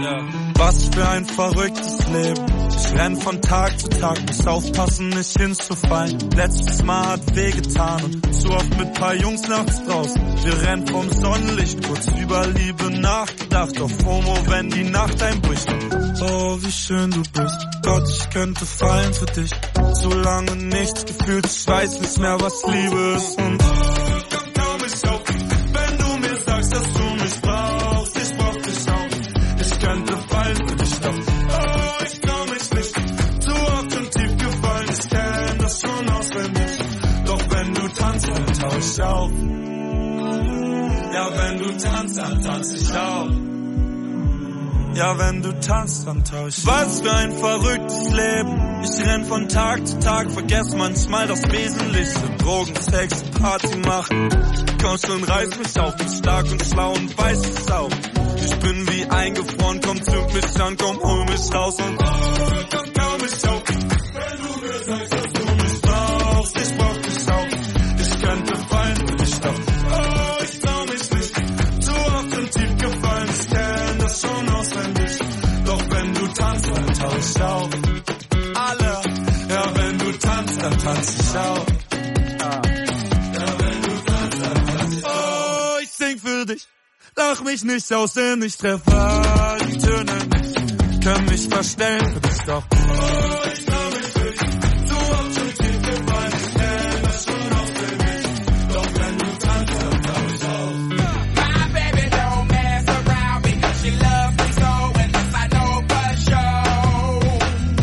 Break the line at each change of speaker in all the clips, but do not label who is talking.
Was für ein verrücktes Leben. Ich renn von Tag zu Tag, muss aufpassen, nicht hinzufallen. Letztes Mal hat wehgetan und zu oft mit paar Jungs nachts draußen. Wir rennen vom Sonnenlicht, kurz über Liebe nachgedacht. Auf FOMO, wenn die Nacht einbricht. Oh, wie schön du bist. Gott, ich könnte fallen für dich. Zu lange nichts gefühlt, ich weiß nicht mehr, was Liebe ist. Und komm mich auf, wenn du mir sagst, dass du mich brauchst. Ich brauch dich auch. Ich könnte fallen für dich, doch oh, ich trau mich nicht. Zu oft und tief gefallen, ich kenn das schon auswendig. Doch wenn du tanzt, dann tauch ich auf. Ja, wenn du tanzt, dann tanz ich auch. Ja, wenn du tanzt, dann tauch ich. Was für ein verrücktes Leben. Ich renn von Tag zu Tag, vergess manchmal das Wesentliche. Drogen, Sex, Party machen. Komm schon, reiß mich auf, bin stark und schlau und weiß es auch. Ich bin wie eingefroren, komm, zünd mich an, komm, hol mich raus und komm mich auf. Wenn du mir sagst, dass du mich brauchst, ich brauch dich auch. Ich könnte fallen für dich, doch oh, ich trau mich nicht. Zu oft und tief gefallen, ich kenn das schon auswendig. Doch wenn du tanzt, dann tauch ich auf. Alle, ja, wenn du tanzt, dann tanz ich auch. Ja, wenn du tanzt, dann tanz ich auch. Oh, ich sing für dich. Lach mich nicht aus, denn ich treffe die Töne nicht. Kann mich verstellen für dich, doch oh, ich trau mich nicht. Du hast schon tief gefallen, ich kenn das schon auswendig. Doch wenn du tanzt, dann tauch ich auf.
My baby don't mess around because she loves me so, and this I know for sure.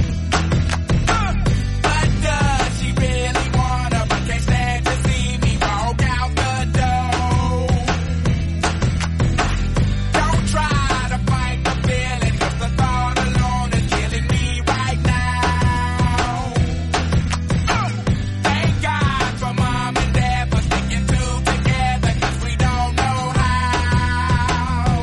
But does she really wanna, but can't stand to see me walk out the door? Don't try to fight the feeling, 'cause the thought alone is killing me right now. Thank God for mom and dad for sticking two together, 'cause we don't know how.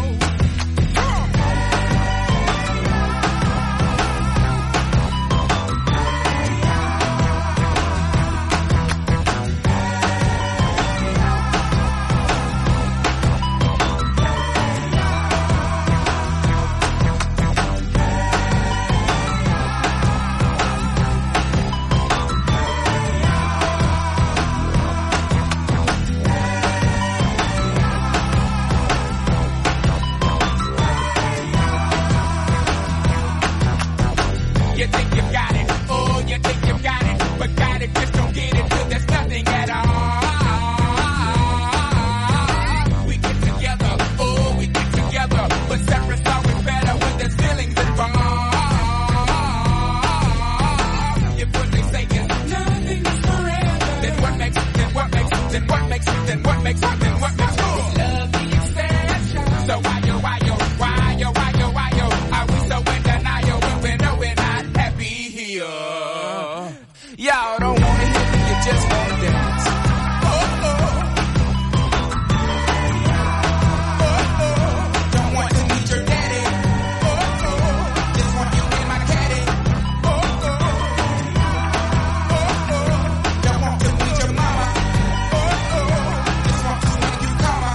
You think you got it, oh, you think you got it, but got it, just don't get it till there's nothing at all. We get together, oh, we get together, but separate's always better when there's feelings involved. If what they say is nothing is forever, then what makes you love the exception? So why yo, are we so in denial when we know we're not happy here? Y'all don't wanna hear me, you just wanna dance. Don't want to meet your daddy. Just want you in my caddy. Don't want to meet your mama. Just want to see you come.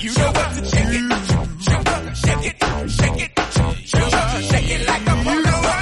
Shake it like a Polaroid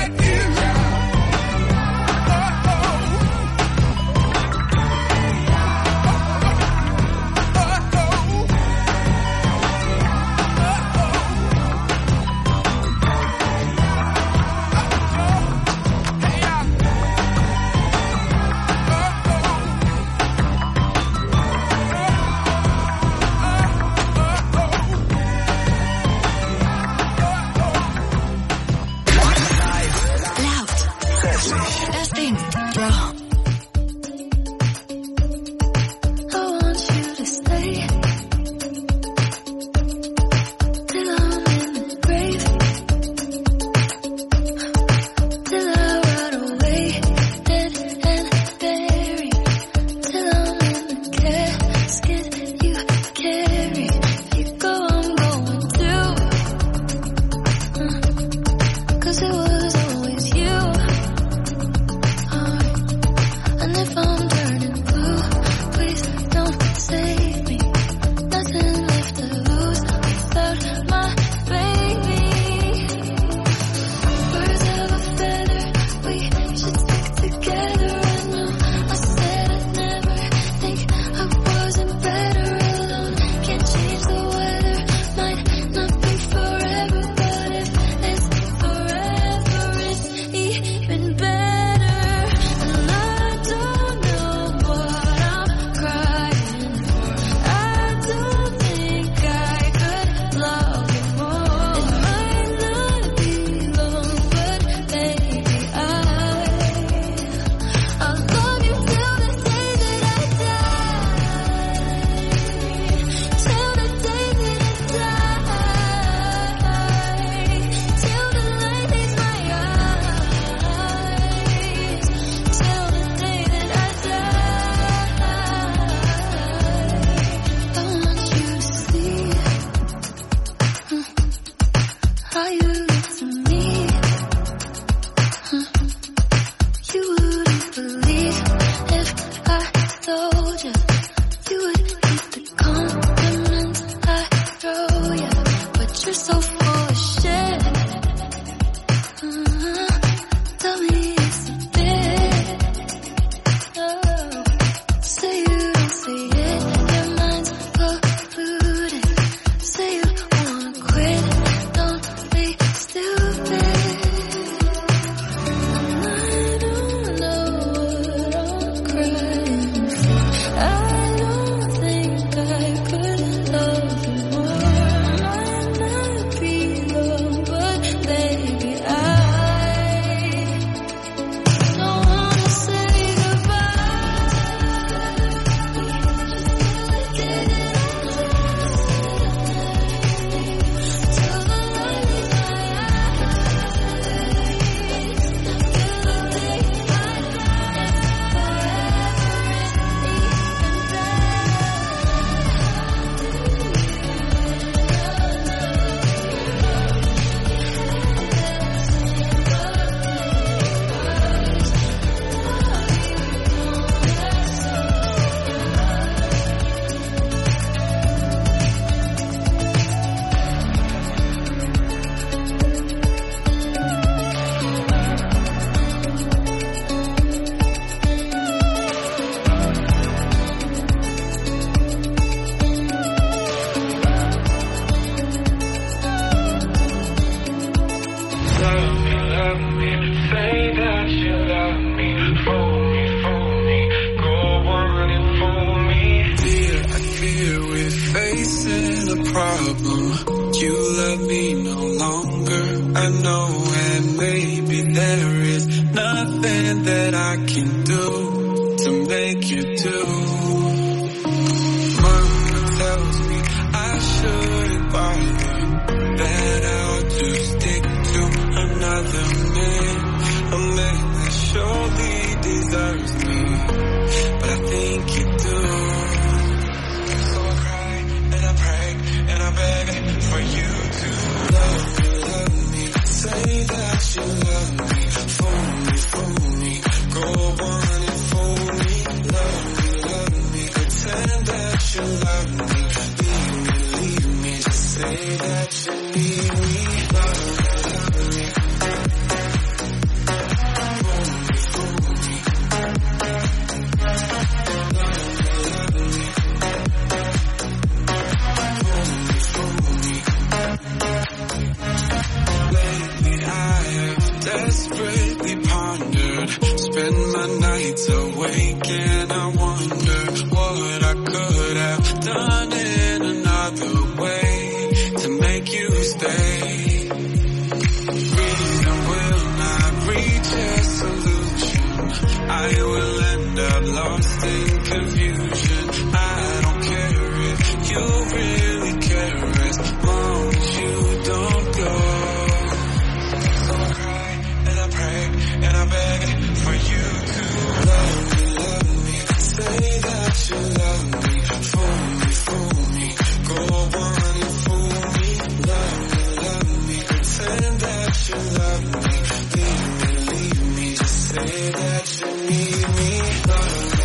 you love me, leave me, just say that you need me, love me.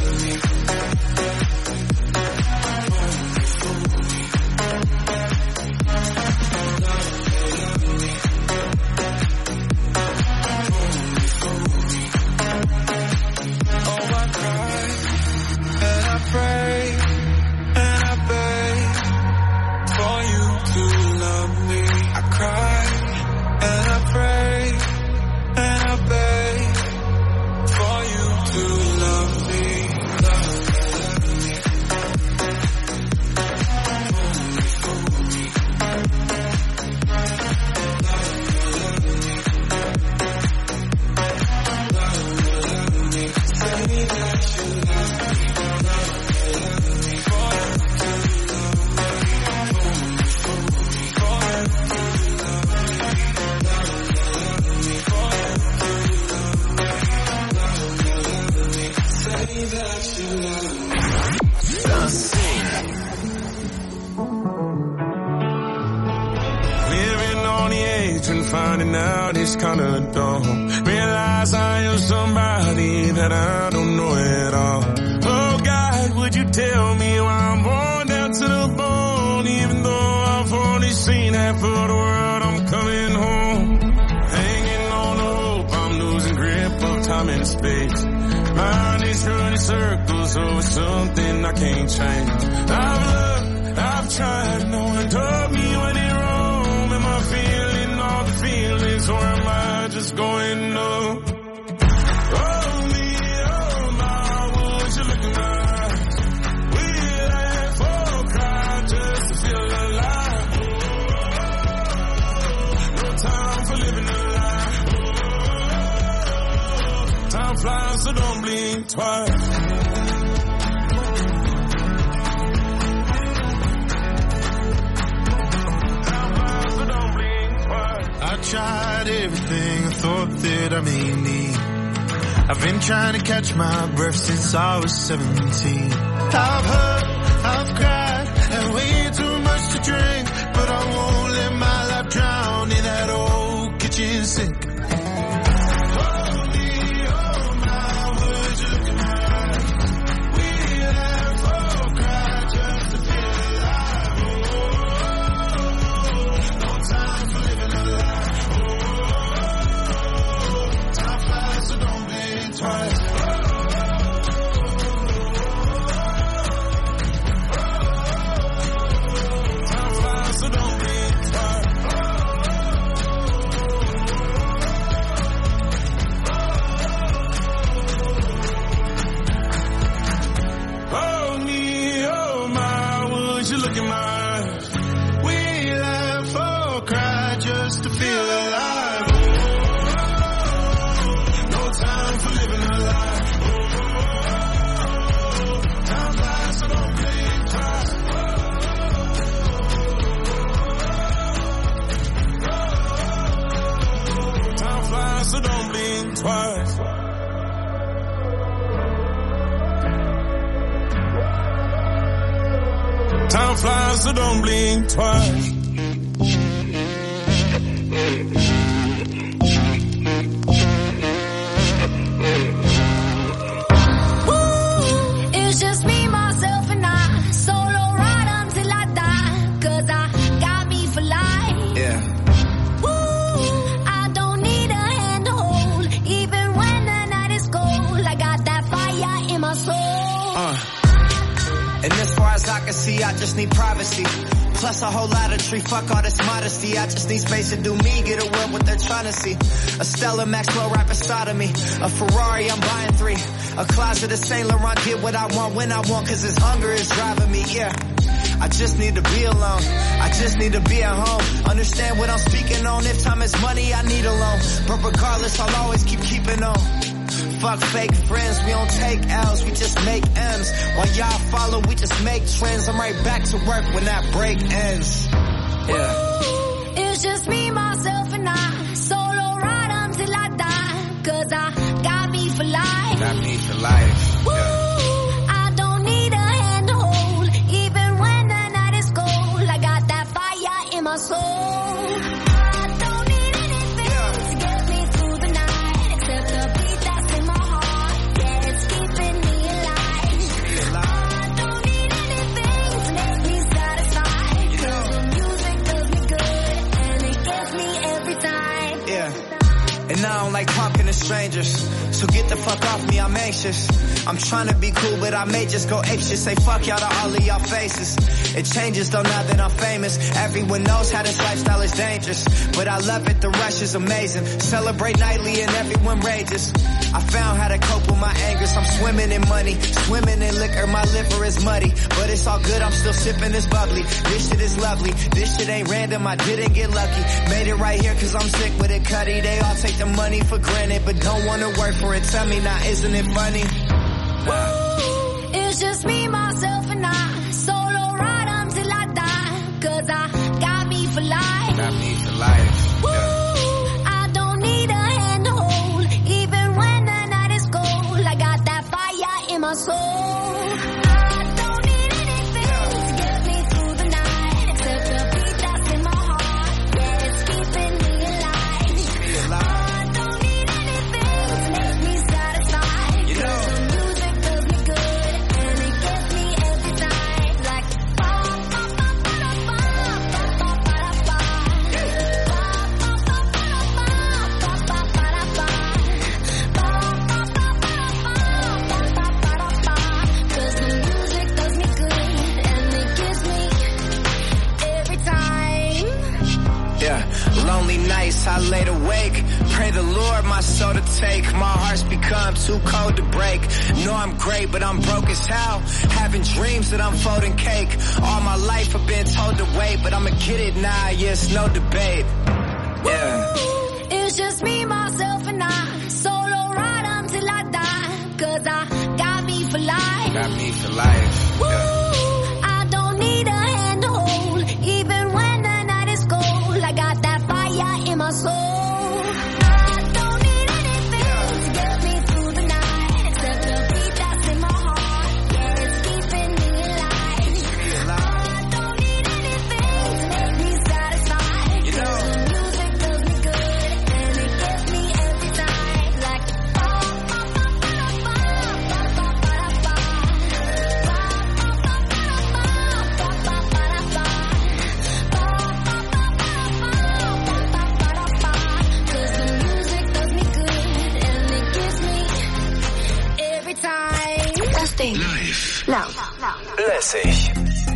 Finding out it's kinda dumb. Realize I am somebody that I don't know at all. Oh God, would you tell me why I'm worn down to the bone? Even though I've only seen half of the world, I'm coming home. Hanging on the hope, I'm losing grip of time and space. Mind is running circles over something I can't change. I've looked, I've tried, no one told me when it wrong. Am I feeling all the feelings, or am I just going numb? Oh me, oh my, would you look at my eyes? We laugh or cry just to feel alive. No time for living a lie. Time flies, so don't blink twice.
I tried everything I thought that I may need. I've been trying to catch my breath since I was 17. I've hurt, I've cried, and way too much to drink, but I won't let my life drown in that old kitchen sink.
Time flies, so don't blink twice.
It's just me, myself, and I. Solo ride until I die. 'Cause I got me for life.
Yeah.
I don't need a hand to hold. Even when the night is cold, I got that fire in my soul.
And as far as I can see, I just need privacy. Plus a whole lot of tree, fuck all this modesty. I just need space to do me, get away what they're trying to see. A Stella Maxwell right beside of me. A Ferrari, I'm buying 3. A closet of Saint Laurent, get what I want when I want, 'cause this hunger is driving me, yeah. I just need to be alone. I just need to be at home. Understand what I'm speaking on. If time is money, I need a loan. But regardless, I'll always keeping on. Fuck fake friends, we don't take L's, we just make M's. While y'all follow, we just make trends. I'm right back to work when that break ends. Yeah.
It's just me, myself, and I. Solo ride until I die. 'Cause I got me for life.
Got me for life. Yeah.
I don't need a hand to hold. Even when the night is cold, I got that fire in my soul. I don't need anything.
And I don't like talking to strangers, so get the fuck off me, I'm anxious. I'm trying to be cool, but I may just go apeshit. Say fuck y'all to all of y'all faces. It changes though now that I'm famous. Everyone knows how this lifestyle is dangerous, but I love it, the rush is amazing. Celebrate nightly and everyone rages. I found how to cope with my angers. I'm swimming in money, swimming in liquor. My liver is muddy, but it's all good, I'm still sipping this bubbly. This shit is lovely, this shit ain't random, I didn't get lucky. Made it right here cause I'm sick with it, Cuddy. They all take the money for granted, but don't wanna work for it. Tell me now, isn't it funny?
It's just me, myself, and I. Solo ride until I die. Cause I got me for life.
Got me for life.
Yeah. I don't need a hand to hold. Even when the night is cold, I got that fire in my soul. I don't need anything to get me through the night. Except the beat that's in my heart. Yeah, it's keeping me alive. I don't need anything to make me satisfied.
You know. Lonely nights, I laid awake. Pray the Lord my soul to take. My heart's become too cold to break. Know I'm great, but I'm broke as hell. Having dreams that I'm folding cake. All my life I've been told to wait, but I'ma get it now, yes, no debate. Yeah.
It's just me, myself, and I. Solo ride until I die. Cause I got me for life.
Got me for life. Yeah.
I don't need a hand to hold. Even when the night is cold, I got that fire in my soul. I don't need anything to get me through the night. Except the beat that's in my heart. Yeah, it's keeping me alive. I don't need anything to make me satisfied.
You know.
The music does me good and it gets me every time. Like cause the music does me good and it gives me every time. Das Ding.
Live.
Laut.
Lässig.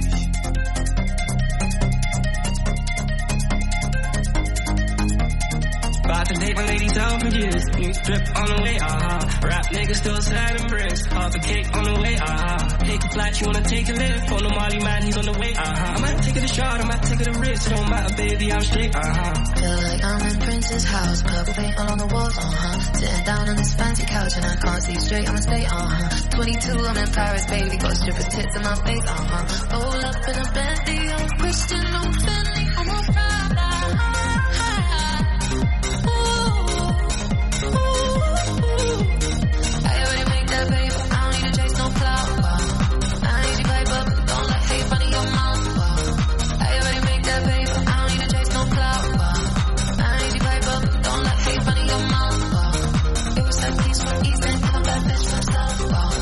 About to date my ladies out for years. New drip on the way, Rap niggas still sliding bricks. Half a cake on the way, Take a flight, you wanna take a lift. On the Molly man, he's on the way, I might take it a shot, I might take it a risk. It don't matter, baby, I'm straight,
Feel like I'm in Prince's house. Purple paint all on the walls, Sitting down on this fancy couch and I can't see straight, I'ma stay, 22, I'm in Paris, baby. Got strippers' tits in my face, Roll up in a Bentley, I'm Christian, I'm Fendi, I'm on Prada. I already make that paper, I don't need to chase no clout. I need you paper, don't let hate run in your mouth. I already make that paper, I don't need to chase no clout. I need you paper, don't let hate run in your mouth. It was that piece from East End, come back, bitch, from South.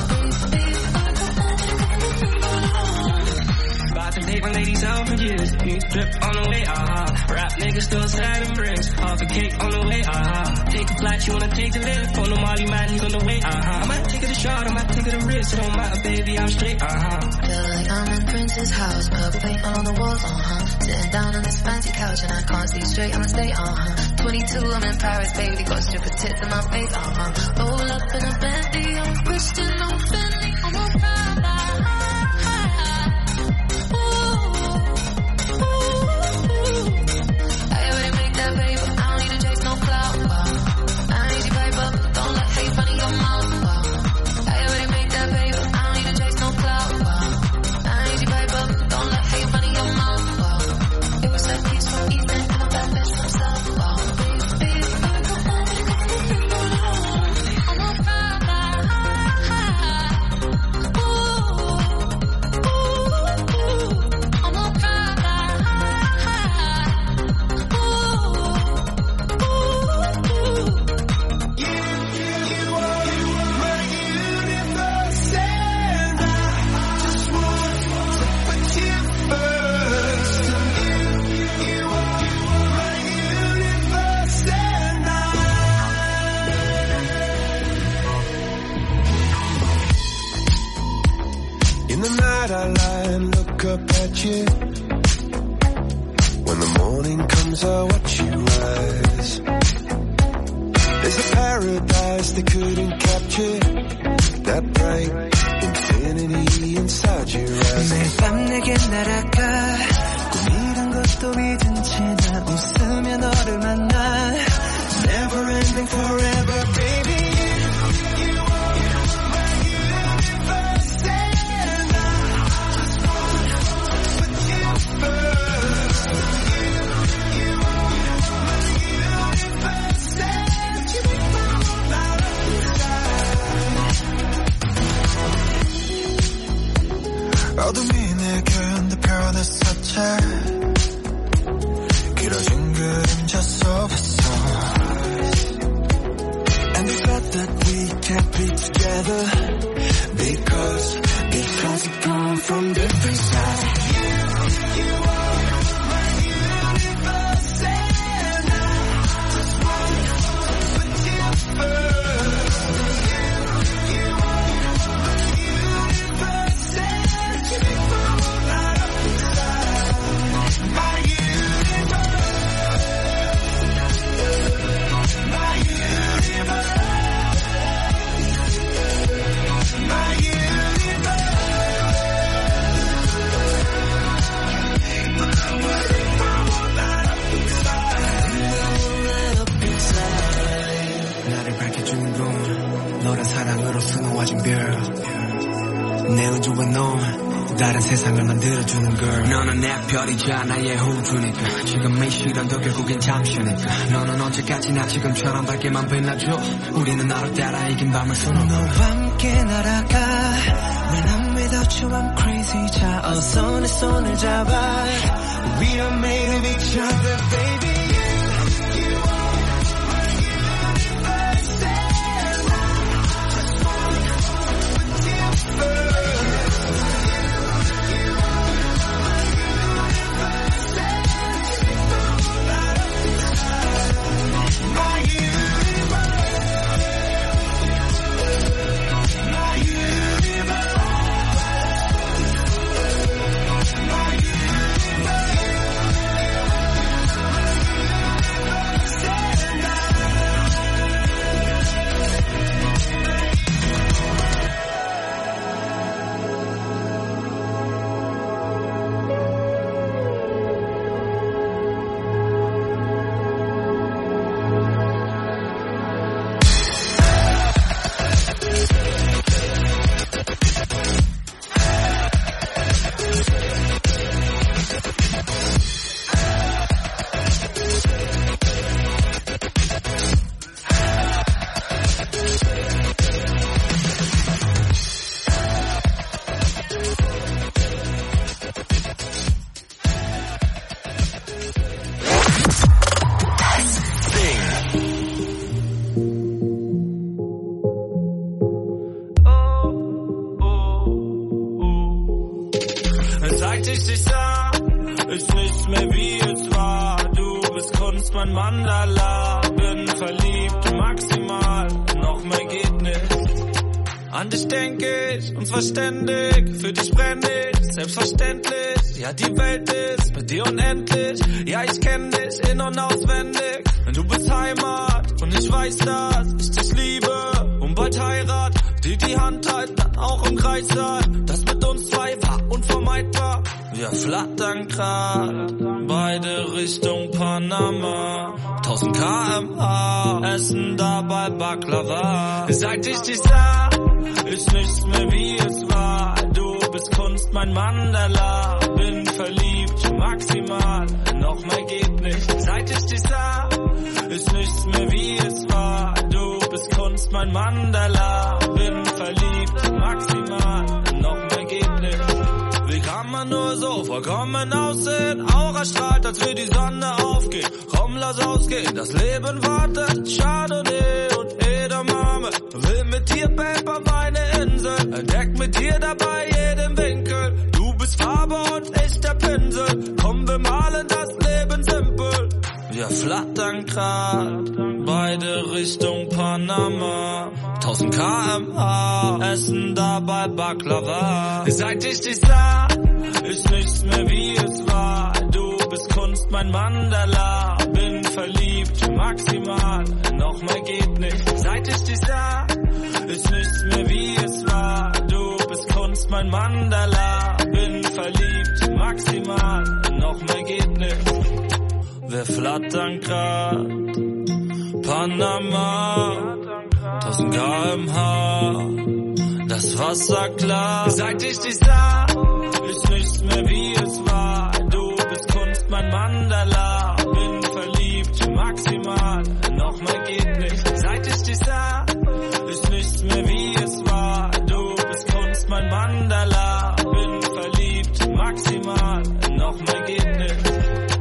About to date my ladies out for years. New drip on the way, Rap niggas still sliding bricks. Half a cake on the way, Take a flight, you wanna take a lift. On the Molly man, he's on the way, I might take it a shot, I might take it a risk. It don't matter, baby, I'm straight,
Feel like I'm in Prince's house. Purple paint all on the walls, Sitting down on this fancy couch and I can't see straight, I'ma stay, 22, I'm in Paris, baby. Got strippers' tits in my face, Roll up in a Bentley, I'm Christian, I'm Fendi, I'm on Prada. I already make that paper, I don't need to chase no clout. I need you paper, don't let hate run in your mouth. I already make that paper, I don't need to chase no clout. I need you paper, don't let hate run in your mouth. It was that piece from East End, come back, bitch, from South. I'm on Prada.
up at you. When the morning comes, I watch you rise. There's a paradise they couldn't capture. That bright infinity inside your eyes.
매일 밤 내게 날아가. 꿈이란 것도 잊은 채 나 웃으며 너를 만나. Never ending forever, baby.
어둠이 내게 the 변했었지. 길어진 그림자 속에서.
And the fact that we can't be together because we come from different sides. You are my universe and I just want to put you first. You are my universe and you come right up inside my universe. My universe. My universe. 나를 밝혀주는 건 너란 사랑으로 수놓아진 별. 내 우주와 넌 다른 세상을 만들어주는 girl. 너는 내 별이자 나의 호주니까 지금 이 시련도 결국엔 잠시니까 너는 언제까지나 지금처럼 밝게만 빛나줘. 우리는 너를 따라 이긴 밤을 수놓아. 너와 함께 날아가. When I'm without you I'm crazy. 자 어서 내 손을 잡아. We are made of each other baby.
Seit ich dich sah, ist nichts mehr wie es war. Du bist Kunst, mein Mandala. Bin verliebt, maximal, noch mehr geht nicht. An dich denk ich, unverständig, für dich brenn ich, selbstverständlich. Ja, die Welt ist bei dir unendlich. Ja, ich kenn dich in- und auswendig. Du bist Heimat und ich weiß, dass ich dich liebe. Und bald Heirat, die Hand halten, dann auch im Kreis sein. Das mit uns zwei war unvermeidbar. Wir flattern grad, beide Richtung Panama. 1000 km/h, essen dabei Baklava. Seit ich dich sah, ist nichts mehr wie es war. Du bist Kunst, mein Mandala. Bin verliebt, maximal, noch mehr geht nicht. Seit ich dich sah, ist nichts mehr wie es war. Du bist Kunst, mein Mandala. Bin verliebt, maximal, noch mehr geht nicht. Wie kann man nur so vollkommen aussehen? Aura strahlt, als wir die Sonne aufgeht. Komm, lass ausgehen, das Leben wartet. Chardonnay und Edamame. Will mit dir, Babe, auf eine Insel. Entdeck mit dir dabei jeden Winkel. Du bist Farbe und ich der Pinsel. Komm, wir malen das Leben simpel. Wir flattern grad, beide Richtung Panama. 1000 km/h, essen dabei Baklava. Seit ich dich sah, ist nichts mehr wie es war. Du bist Kunst, mein Mandala. Bin verliebt, maximal, nochmal geht nicht. Seit ich dich sah, ist nichts mehr wie es war. Du bist Kunst, mein Mandala. Bin verliebt, maximal, nochmal geht nicht. Wir flattern grad, Panama, 1000 km/h, das Wasser klar. Seit ich dich sah, ist nichts mehr wie es war. Du bist Kunst, mein Mandala. Bin verliebt, maximal, nochmal geht nicht. Seit ich dich sah, ist nichts mehr wie es war. Du bist Kunst, mein Mandala. Bin verliebt, maximal, nochmal geht nicht.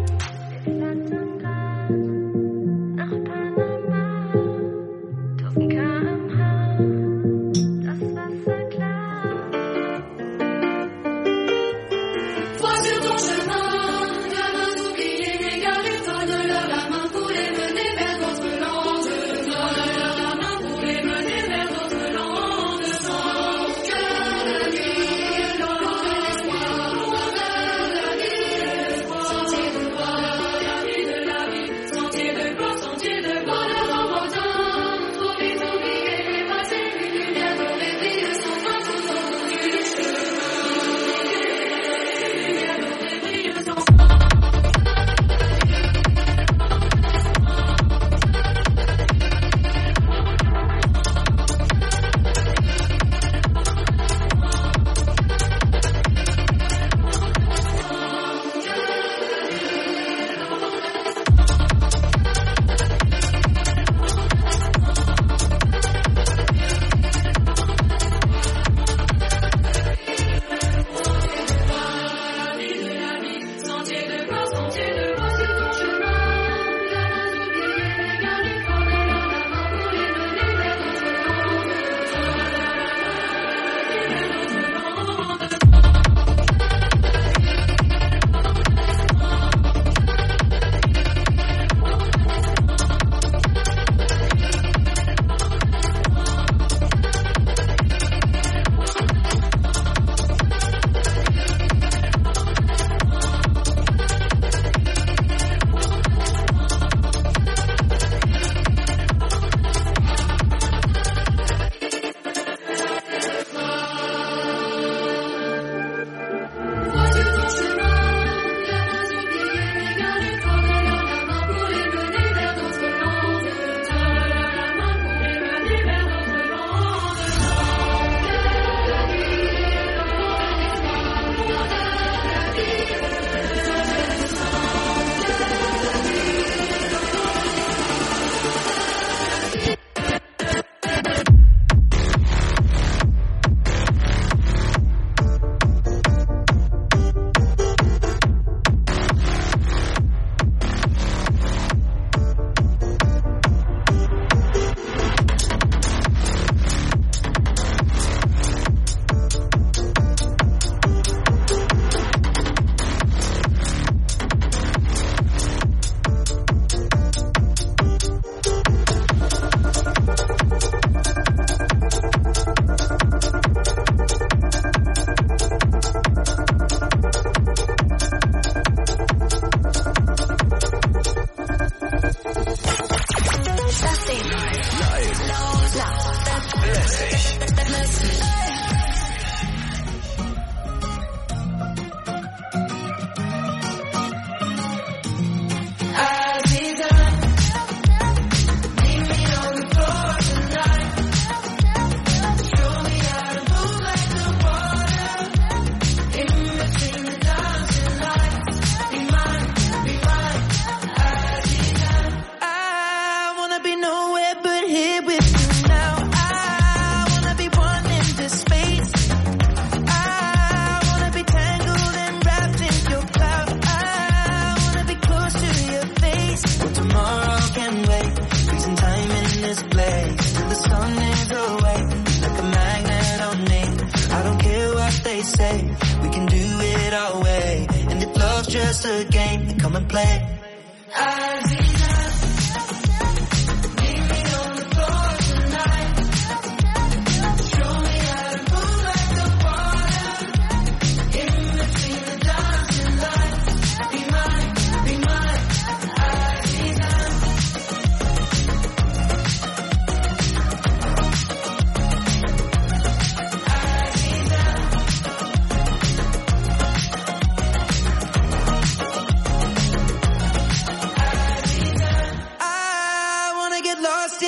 just a game, come and play. Show me how to move like the water in between the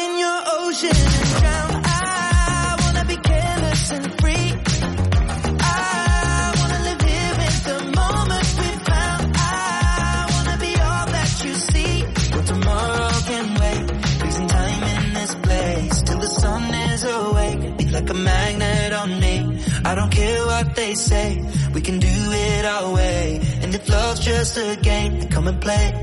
in your ocean and drown. I wanna be careless and free. I wanna live here with the moments we found. I wanna be all that you see. Well, tomorrow can wait. Freezing time in this place till the sun is awake. Be like a magnet on me. I don't care what they say. We can do it our way. And if love's just a game, then come and play.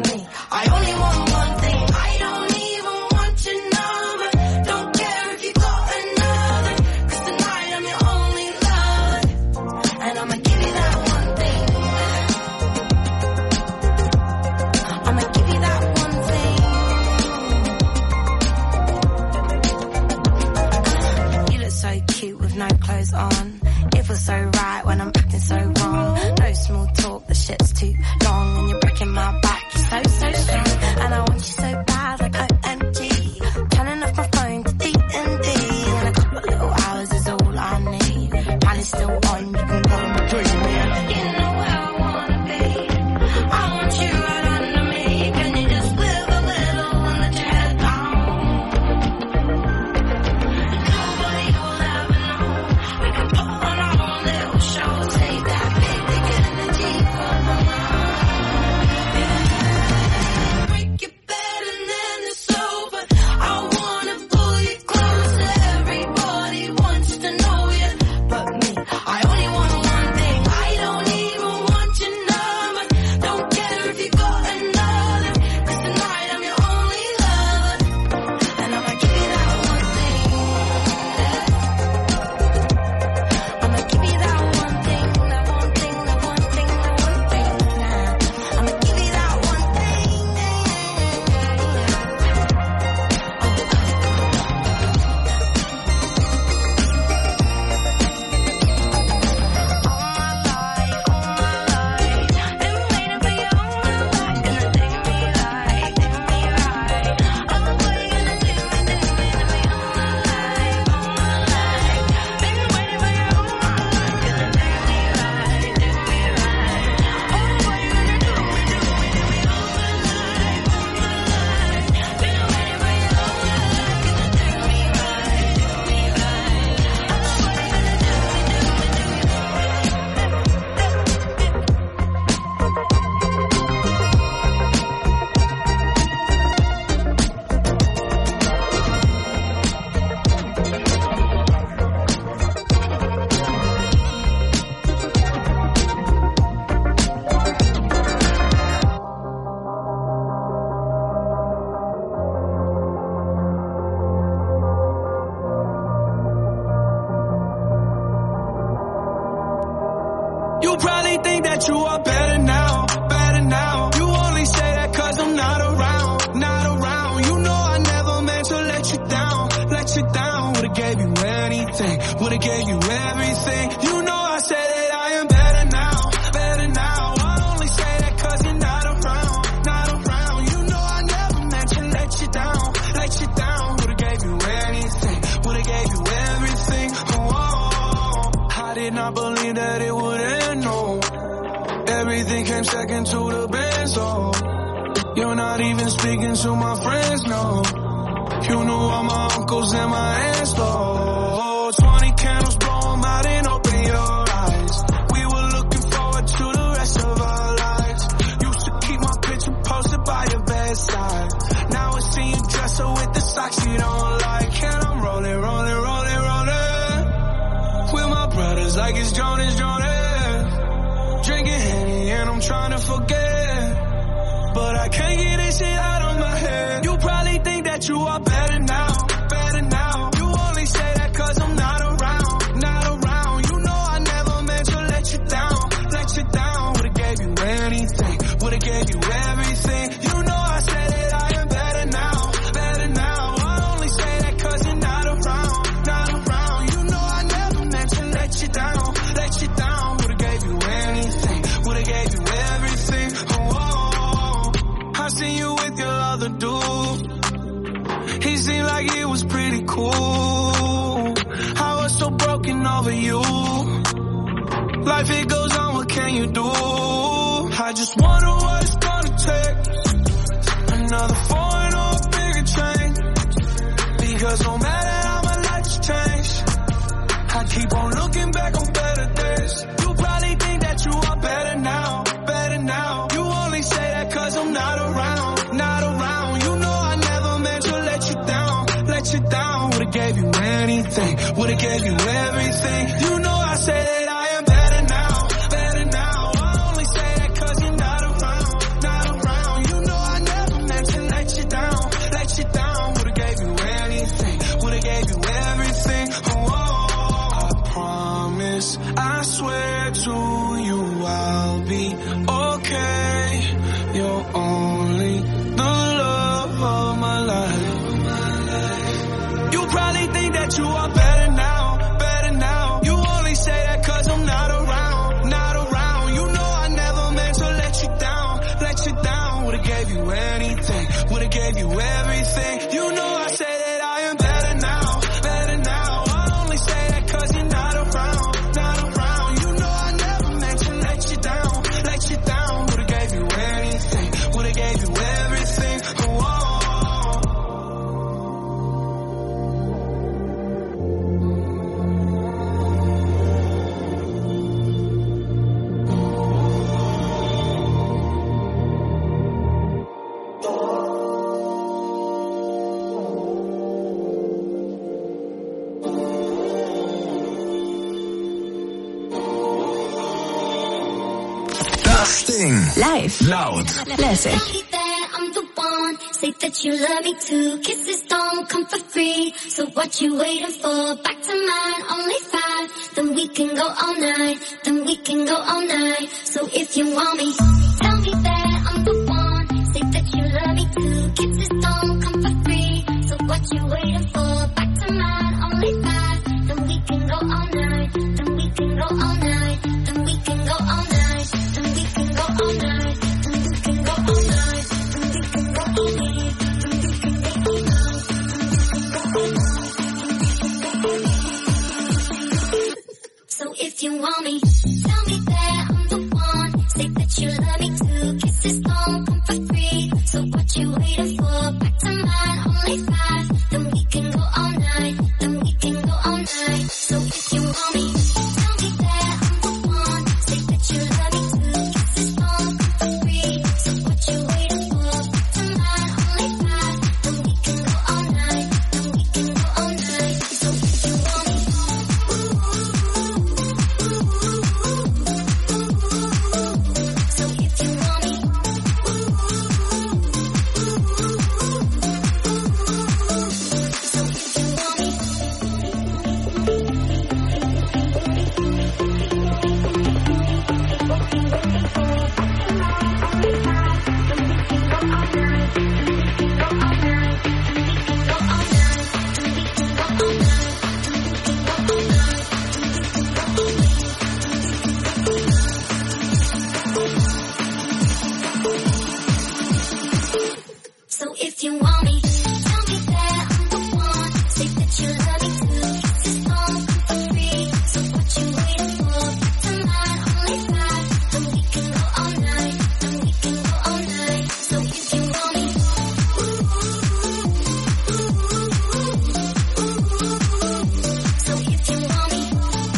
I only want one thing. I don't even want your number. Don't care if you go
on. It was so right when I'm acting so wrong. No small talk, the shit's too long. And you're breaking my back, you're so strong. And I want you so bad, like OMG. Turning off my phone to D&D. And a couple little hours is all I need. Plan is still on, you can go and bring me. You know where I wanna be. I want you right under me. Can you just live a little and let your head down? Nobody will ever know. We can put on our own little show. Save that big, big energy for my mind. Break your bed and then it's over. I wanna pull you close. Everybody wants to know you, but me. I only want one thing. I don't even want your number. Don't care if you got another. 'Cause tonight I'm your only lover, and I'ma give you that one thing. I'ma give you that one thing, that one thing, that one thing, that one thing. I'ma give you that one thing.
You probably think that you are better now, better now. You only say that 'cause I'm not around, not around. You know I never meant to let you down, let you down. Would've gave you anything, would've gave you everything. You know I said that I am better now, better now. I only say that 'cause you're not around, not around. You know I never meant to let you down, let you down. Would've gave you anything, would've gave you everything. Oh, I did not believe that it would end, no. Everything came second to the best, oh. You're not even speaking to my friends, no. You knew all my uncles and my aunts, oh. 20 candles, blow 'em out and open your eyes. We were looking forward to the rest of our lives. Used to keep my picture posted by your bedside. Now I see you dress her with the socks you don't like. And I'm rolling, rolling, rolling, rolling with my brothers like it's Jonas, Jonas. Drinking Henny and I'm trying to forget, but I can't get this shit out of my head. You probably think that you are better now, better now. You only say that 'cause I'm not around, not around. You know I never meant to let you down, let you down. Would've gave you anything, would've gave you everything. You know I said that I am better now, better now. I only say that 'cause you're not around, not around. You know I never meant to let you down, let you down. Would've gave you anything, would've gave you everything. Oh, I seen you with your other dude. He seemed like he was pretty cool. I was so broken over you. Life it goes on, what can you do? I just wonder what it's gonna take. Another foreign or a bigger change. Because no matter how my life's changed, I keep on looking back on better days. You probably think that you are better now, better now. You only say that 'cause I'm not around, not around. You know I never meant to let you down, let you down. Would've gave you anything, would've gave you everything. You know I say that I am better now, better now. I only say that 'cause you're not around, not around. You know I never meant to let you down, let you down. Would've gave you anything, would've gave you everything. Oh, I promise, I swear to you I'll be okay. You're only the love of my life. You probably think that you are better now, better now. You only
Sting.
Live.
Laut.
Lässig.
I'm the one. Say that you love me too. Kisses don't come for free. So what you waiting for? Back to mine, only 5. Then we can go all night. Then we can go all night. So if you want me, tell me that I'm the one. Say that you love me too. Kisses don't come for free. So what you waiting for? Back to mine, only 5. Then we can go all night. Then we can go all night. Then we can go all night. Then we can go all night. Then we can go all night. So if you want me, tell me that I'm the one. Say that you love me too. Kisses don't come for free. So what you waiting for? Back to mine, only 5. Then we can go all night. Then we can go all night. So if you want me, tell me that I'm the one. Say that you love me too. Kisses don't come for free. So what you waiting for? Back to mine, only 5. Then we can go all night. Then we can go all night. So if you want me. So if you want me, tell me that I'm the one. Say that you love me too. Kisses don't come for free. So what you waiting for? Back to mine, only 5. Then we can go all night. Then we can go all night. So if you want me. So if you want me.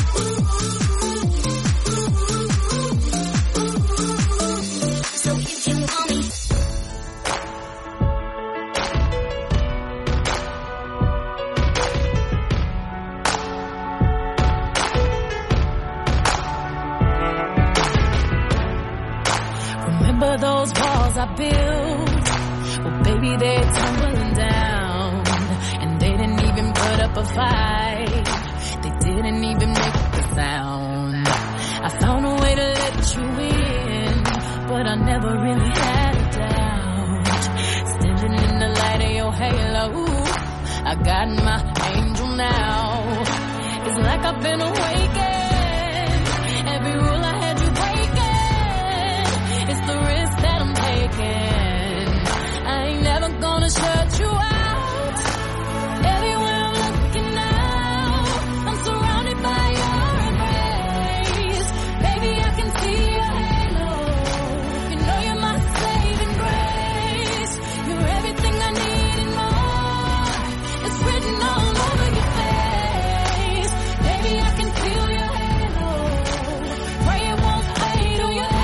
So if you want me.
Remember those walls I built? Well, baby, they're tumbling down. And they didn't even put up a fight. They didn't even make a sound. I found a way to let you in, but I never really had a doubt. Standing in the light of your halo, I got my angel now. It's like I've been awakened. Every rule I had you breaking. It's the risk that I'm taking. I ain't never gonna shut you out. Everywhere I'm looking now, I'm surrounded by your embrace. Baby, I can see your halo. You know you're my saving grace. You're everything I need and more. It's written all over your face. Baby, I can feel your halo. Pray it won't fade on your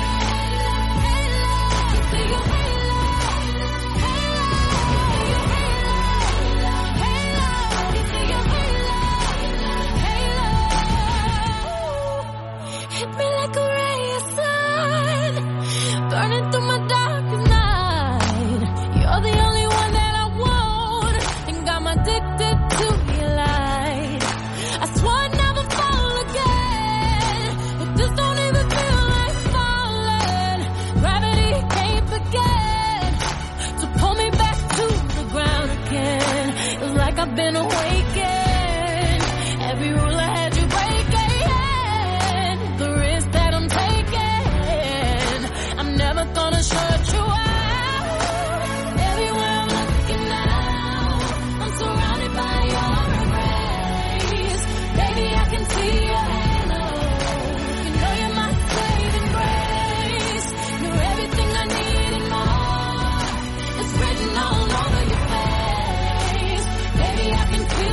hit me like a ray of sun, burning through my darkest night. You're the only one that I want, and got me addicted to your light. I swore I'd never fall again, but this don't even feel like falling. Gravity can't begin to pull me back to the ground again. It's like I've been awakened. Every rule I had you breaking. The risk that I'm taking, I'm never gonna shut you out. Everywhere I'm looking now, I'm surrounded by your embrace. Baby, I can see your halo. You know you're my saving grace. You're everything I need and more. It's written all over your face. Baby, I can feel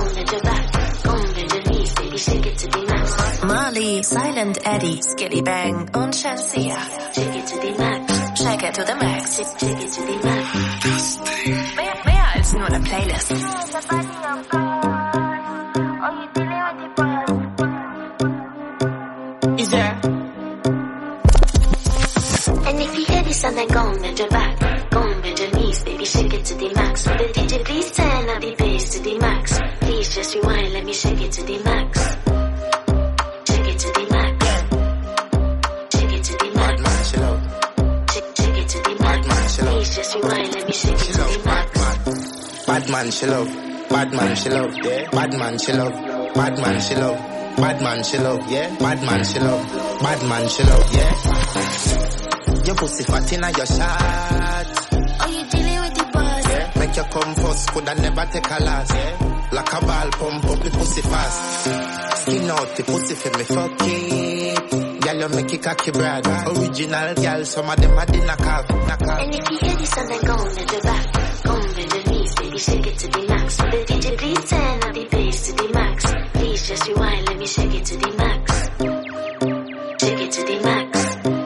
on, bend your back. Go on, bend your knees, baby, shake it to the max.
Marley, Silent Eddie, Skilly Bang und Shensia.
Shake it to the max.
Shake it to the max.
Shake it to the max.
Mehr als nur eine Playlist.
Is there? And if you hear this and then go on, bend your back. Go on, bend your knees, baby, shake it to the max. Will the DJ please turn up the bass to the max? Please just rewind, let me shake it to the max. Shake it to the max. Shake it to the max. Shake it to the max. Please just rewind, let me shake it to the max.
Bad man, she love. Bad man, she love. Yeah. Bad man, she love. Bad man, she love. Bad man, she love. Yeah. Bad man, she love. Bad man, she love. Yeah. Your pussy fat inna your shot.
Oh, you dealing with the boss?
Yeah. Make you come first, coulda never take a last. Yeah. Like a ball, pump up the pussy fast. Skin out the pussy for me, fuck it. Girl, you make it cocky brag. Original girl, some of them are the knockoff.
And if you hear this and then go on, bend your back. Go on, bend your knees, baby, shake it to the max. Will the DJ please turn up the bass to the max? Please just rewind, let me shake it to the max. Shake it to the max.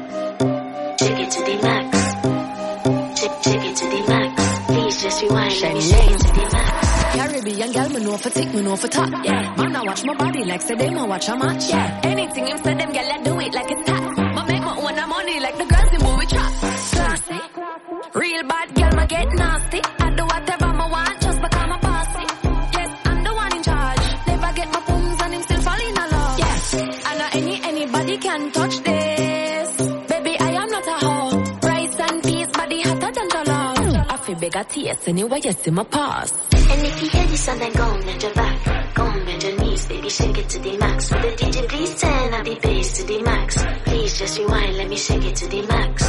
Shake it to the max. Shake it to the max. Please just rewind, let me shake it to the max.
Caribbean girl, me know for tick, me know for top. Yeah, man, I watch my body like say they ma watch a match. Yeah, anything him say them girl I do it like it's tax. Ma make my own money like the girls in movie trap. Classy, real bad girl, ma get nasty. I do whatever ma want just because I'm bossy. Yes, I'm the one in charge. Never get my pums and him still fall in love. Yes, I know anybody can touch this. Baby, I am not a hoe. Rice and peas, body hotter than jollof. I feel bigger taste anyway, you see my past.
And if you hear this and then go on, bend your back. Go on, bend your knees, baby, shake it to the max. Will the DJ please turn up the bass to the max? Please just rewind, let me shake it to the max.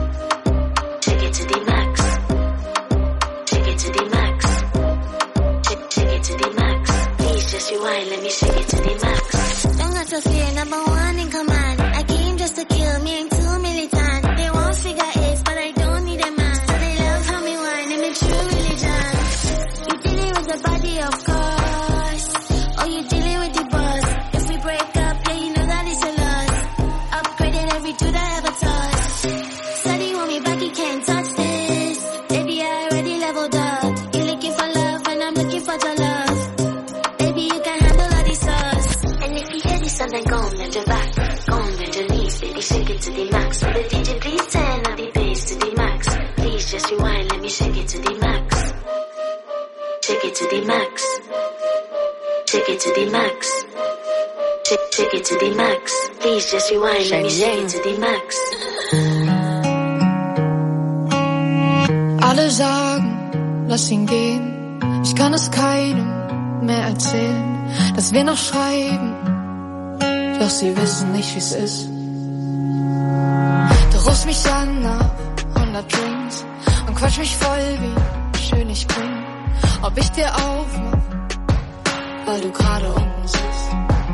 Shake it to the max. Shake it to the max. Shake it to the max. Please just rewind, let me shake it to the max. Don't got to fear, number one in command. I came just to kill me, ain't too militant. They won't figure it, but I don't need a man. So they love how me whine, I'm a true religion. The body, of course. Oh, you dealing with the boss. If we break up, yeah, you know that it's a loss. Upgrading every dude I ever touched. Said he want me back, he can't touch this. Baby, I already leveled up. You're looking for love, and I'm looking for your love. Baby, you can handle all these sauce. And if you hear this, and then go on, bend your back. Go on, bend your knees, baby, shake it to the max. Will the DJ please turn up the bass to the max? Please just rewind, let me shake it to the max. Shake it to the max. Shake it to the max. Shake it to the max. Please just rewind, let me shake it to the max.
Alle sagen, lass ihn gehen. Ich kann es keinem mehr erzählen, dass wir noch schreiben. Doch sie wissen nicht, wie's ist. Du rufst mich an nach 100 Drinks und quatsch mich voll, wie schön ich bin. Ob ich dir aufmach, weil du gerade unten sitzt.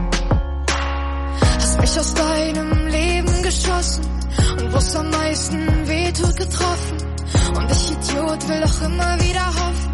Hast mich aus deinem Leben geschossen und wo's am meisten wehtut getroffen. Und ich Idiot will doch immer wieder hoffen.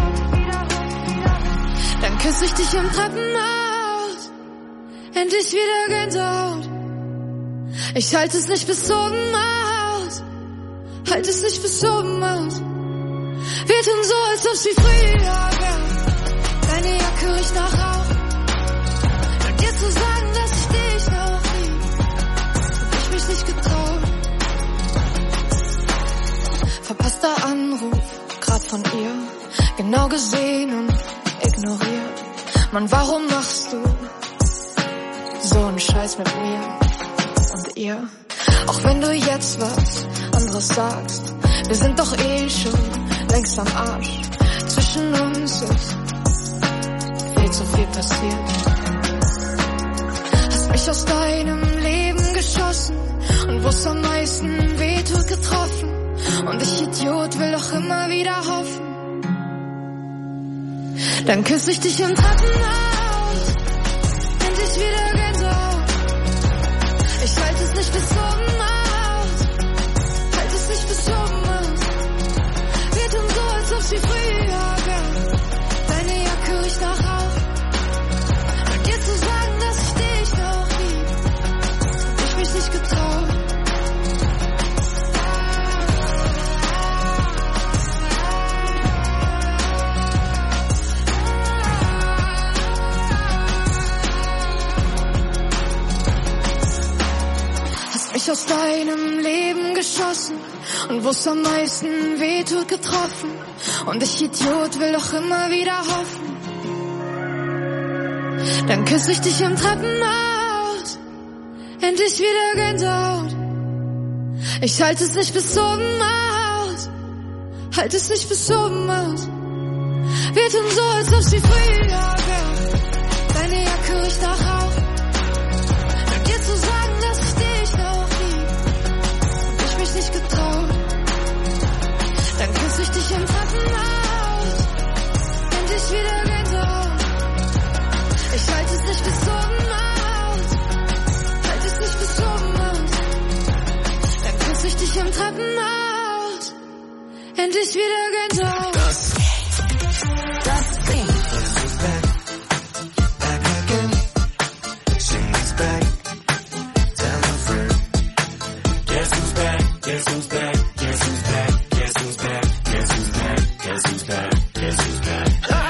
Dann küss ich dich im Treppenhaus, endlich wieder Gänsehaut. Ich halte es nicht bis oben aus, halte es nicht bis oben aus. Wir tun so, als ob's wie früher wäre. Deine Jacke riecht nach Rauch. Und dir zu sagen, dass ich dich noch lieb, hab ich mich nicht getraut. Verpasster Anruf, grad von ihr, genau gesehen und ignoriert. Mann, warum machst du so einen Scheiß mit mir und ihr? Auch wenn du jetzt was anderes sagst, wir sind doch eh schon längst am Arsch. Zwischen uns ist viel zu viel passiert. Hast mich aus deinem Leben geschossen und wo's am meisten wehtut getroffen. Und ich Idiot will doch immer wieder hoffen. Dann küss ich dich im Treppenhaus, endlich wieder Gänsehaut. Ich halte es nicht bis oben aus, halte es nicht bis oben aus. Wir tun so, als ob's wie früher wäre. Deine Jacke riecht nach Rauch. mich aus deinem Leben geschossen und wo's am meisten wehtut getroffen. Und ich Idiot will doch immer wieder hoffen. Dann küsse ich dich im Treppenhaus, endlich wieder Gänsehaut. Ich halte es nicht bis oben aus, halt es nicht bis oben aus. Wir tun so, als ob's wie früher wäre. Deine Jacke riecht nach Rauch. Mit dir zu sagen, dass ich dich noch lieb, hab ich mich nicht getraut. Dann küsse ich dich im Treppenhaus, endlich wieder Gänsehaut. Ich halte es nicht bis oben aus, halt es nicht bis oben aus. Dann küsse ich dich im Treppenhaus, endlich wieder Gänsehaut.
Das Ding. Back again. She's back. Tell her friend. Guess who's back? Guess who's back? Guess who's back? Guess who's back? Guess who's back? Guess who's back? Guess who's back?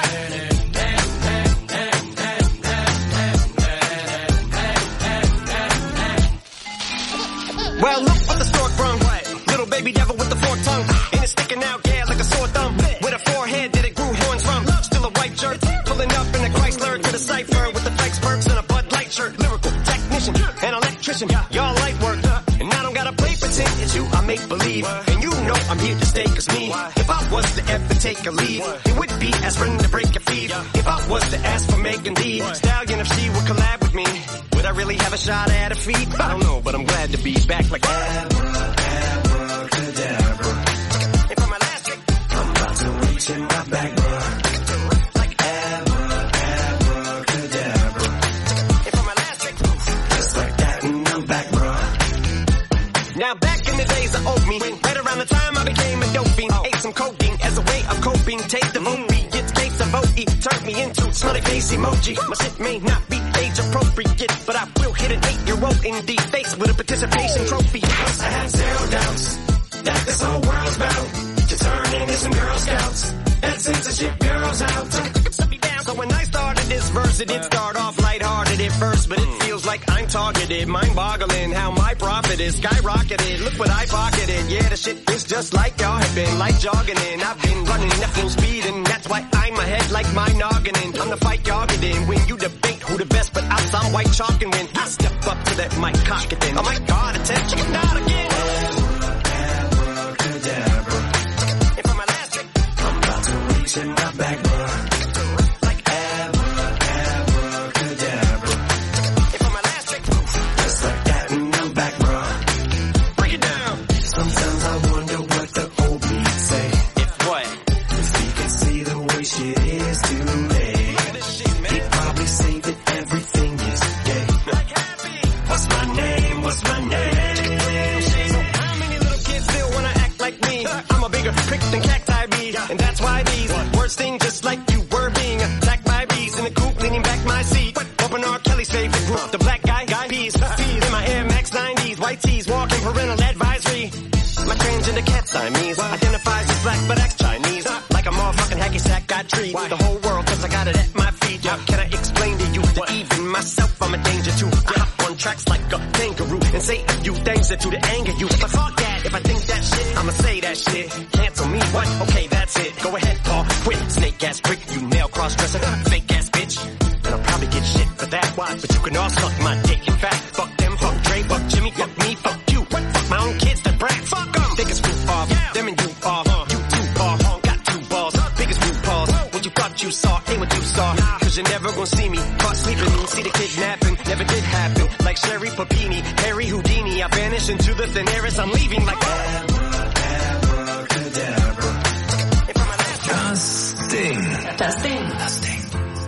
Well, look what the stork brung. Little baby devil with the forked tongue. And it's sticking out, yeah, like a sore thumb. With a forehead that it grew horns from. Still a white shirt, pulling up in a Chrysler to the cipher with the fake perks and a Bud Light shirt. Lyrical technician, an electrician, y'all light work. And I don't gotta play pretend, it's you I make believe. And you know I'm here to stay, cause me, if I was to ever take a lead, it would be aspirin to break your feet. If I was to ask for Megan D Stallion, if she would collab with me, would I really have a shot at her feet? I don't know, but I'm glad to be back like abracadabra. And for my last trick, I'm about to reach in my back, bruh. Like abracadabra. And for my last trick, just like that, and I'm back, bruh. Now back in the days of old me, right around the time I became a dope fiend, ate some codeine as a way of coping. Taste of OB, gets taste of OE, turned me into smiley face emoji. My shit may not be age appropriate, but I will hit an 8-year-old in the face with a participation trophy. I have zero doubts that this whole world's about to turn into some Girl Scouts and censorship girls out. So when I started this verse, it did start off lighthearted at first, but it feels like I'm targeted, mind-boggling how my profit is skyrocketed. Look what I pocketed, yeah, the shit is just like y'all have been, like jogging in. I've been running at full speed, and that's why I'm ahead like my noggin in. I'm the fight y'all get in when you debate who the best, but I'm white chalk, and when I step up to that mic, cock it in. Oh my God, attention, not again. Abracadabra. And for my last trick, I'm about to reach in my back, bruh. Like abracadabra. And for my last trick, just like that, and I'm back, bruh. Break it down. Sometimes I wonder what the old me say. If what? If he could see the way shit is today, he'd probably say that everything is gay. What's my name? What's my name? How many little kids still wanna act like me? I'm a bigger prick than cacti bees, and that's why these words sting just like you were being attacked by bees in the coop, leaning back my seat. Open R. Kelly's favorite group, the black guy peas. In my Air Max 90s, white tees, walking parental advisory. My transgender cat Siamese identifies as black but acts Chinese. Like a motherfucking hacky sack, got treat the whole world cause I got it at my feet. Can I explain to you that even myself I'm a danger to? I hop on tracks like a kangaroo and say a few things that to anger you. But fuck that, if I think that shit, I'ma say that shit. Cancel me, what? Okay, that's it. Go ahead, Paul, quit. Snake ass prick, you nail cross-dresser, fake ass bitch. And I'll probably get shit for that, why? But you can all suck my dick. In fact, fuck them, fuck Dre, fuck Jimmy, fuck me, fuck you. Fuck my own kids that brag, fuck them. Think it's roof off, them and you off. You too far, got two balls, biggest root balls. What you thought you saw, ain't what you saw. Cause you're never gonna see me caught sleeping, see the kidnapping, never did happen. Like Sherry Papini, Harry Houdini, I vanish into the thin air as I'm leaving like abracadabra.
Testing.
Testing.
Testing.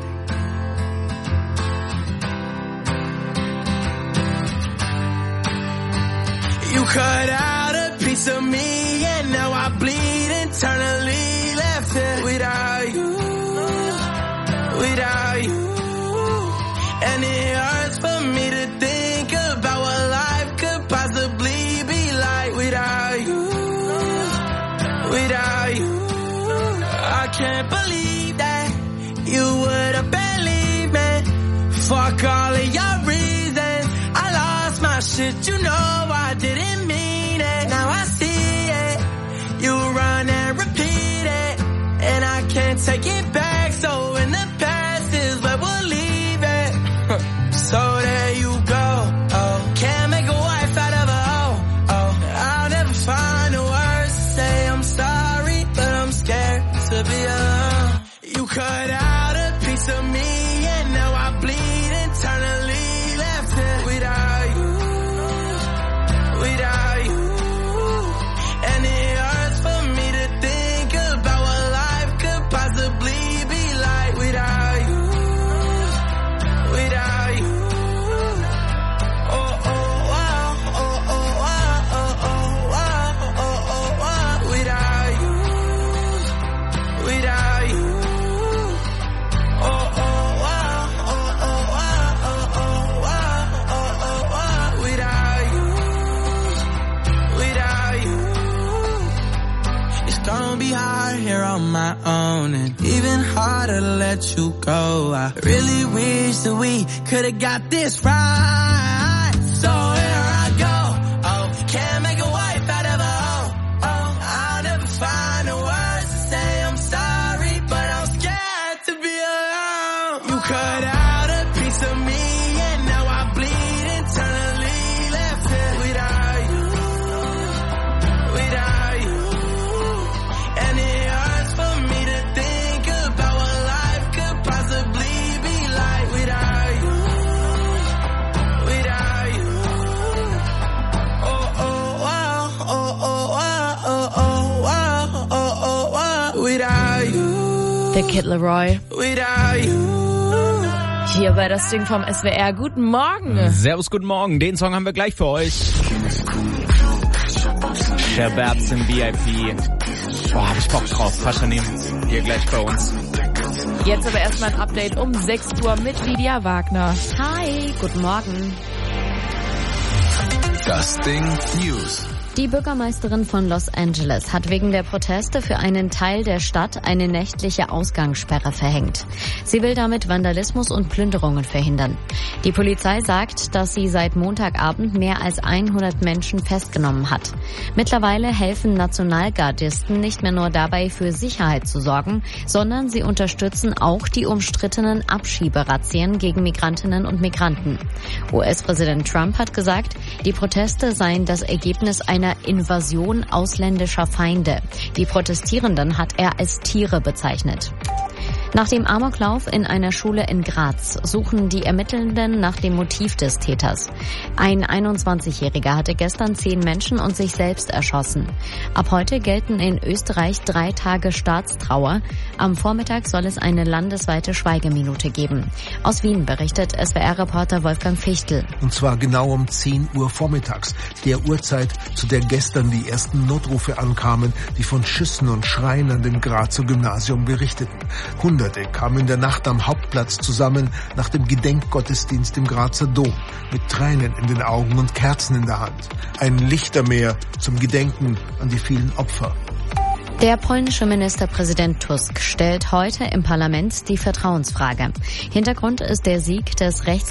You cut out a piece of me and now I bleed internally, left it without you, without you. And it hurts for me to think about what life could possibly be like without you, without you. I can't believe that you would have believed me. Fuck all of your reasons, I lost my shit, you know I didn't mean it. Now I see it. You run and repeat it, and I can't take it back. So in the past is where we'll leave it. So there you go. Oh, can't make a wife out of a hoe. Oh, I'll never find the words to say I'm sorry, but I'm scared to be alone. You cut out a piece of me, and now I bleed internally. Left it without you, without you. And it hurts for me to think about what life could possibly be like without you, without you. Oh, oh, wow, oh, oh, wow, oh, oh, wow, oh, oh, wow. Without you, without you. Oh, oh, wow, oh, oh, wow, oh, oh, wow, oh, oh, wow. Without you, without you. It's gonna be hard here on my own, and even harder to let you go. I really wish that we could've got this right. So here I go. Oh, can't make a wife out of a hoe. Oh, I'll never find the words to say I'm sorry, but I'm scared to be alone. You cut out a piece of me, and now I bleed internally. Left it without you, without you. And it hurts for me to think about what life could possibly be like without you, without you. Oh, oh, wow, oh, oh, wow, oh, oh, wow, oh, oh, wow. Without you,
Der Kid Laroi.
without you.
Hier bei das Ding vom SWR. Guten Morgen.
Servus, guten Morgen. Den Song haben wir gleich für euch. Shababs im VIP. Boah, hab ich Bock drauf. Pascha nehmen. Hier gleich bei uns.
Jetzt aber erstmal ein Update um 6 Uhr mit Lydia Wagner.
Hi, guten Morgen.
Das Ding News.
Die Bürgermeisterin von Los Angeles hat wegen der Proteste für einen Teil der Stadt eine nächtliche Ausgangssperre verhängt. Sie will damit Vandalismus und Plünderungen verhindern. Die Polizei sagt, dass sie seit Montagabend mehr als 100 Menschen festgenommen hat. Mittlerweile helfen Nationalgardisten nicht mehr nur dabei, für Sicherheit zu sorgen, sondern sie unterstützen auch die umstrittenen Abschieberazzien gegen Migrantinnen und Migranten. US-Präsident Trump hat gesagt, die Proteste seien das Ergebnis einer Invasion ausländischer Feinde. Die Protestierenden hat er als Tiere bezeichnet. Nach dem Amoklauf in einer Schule in Graz suchen die Ermittelnden nach dem Motiv des Täters. Ein 21-Jähriger hatte gestern 10 Menschen und sich selbst erschossen. Ab heute gelten in Österreich 3 Tage Staatstrauer. Am Vormittag soll es eine landesweite Schweigeminute geben. Aus Wien berichtet SWR-Reporter Wolfgang Fichtel.
Und zwar genau um 10 Uhr vormittags, der Uhrzeit, zu der gestern die ersten Notrufe ankamen, die von Schüssen und Schreien an dem Grazer Gymnasium berichteten. Hunderte kamen in der Nacht am Hauptplatz zusammen nach dem Gedenkgottesdienst im Grazer Dom, mit Tränen in den Augen und Kerzen in der Hand. Ein Lichtermeer zum Gedenken an die vielen Opfer.
Der polnische Ministerpräsident Tusk stellt heute im Parlament die Vertrauensfrage. Hintergrund ist der Sieg des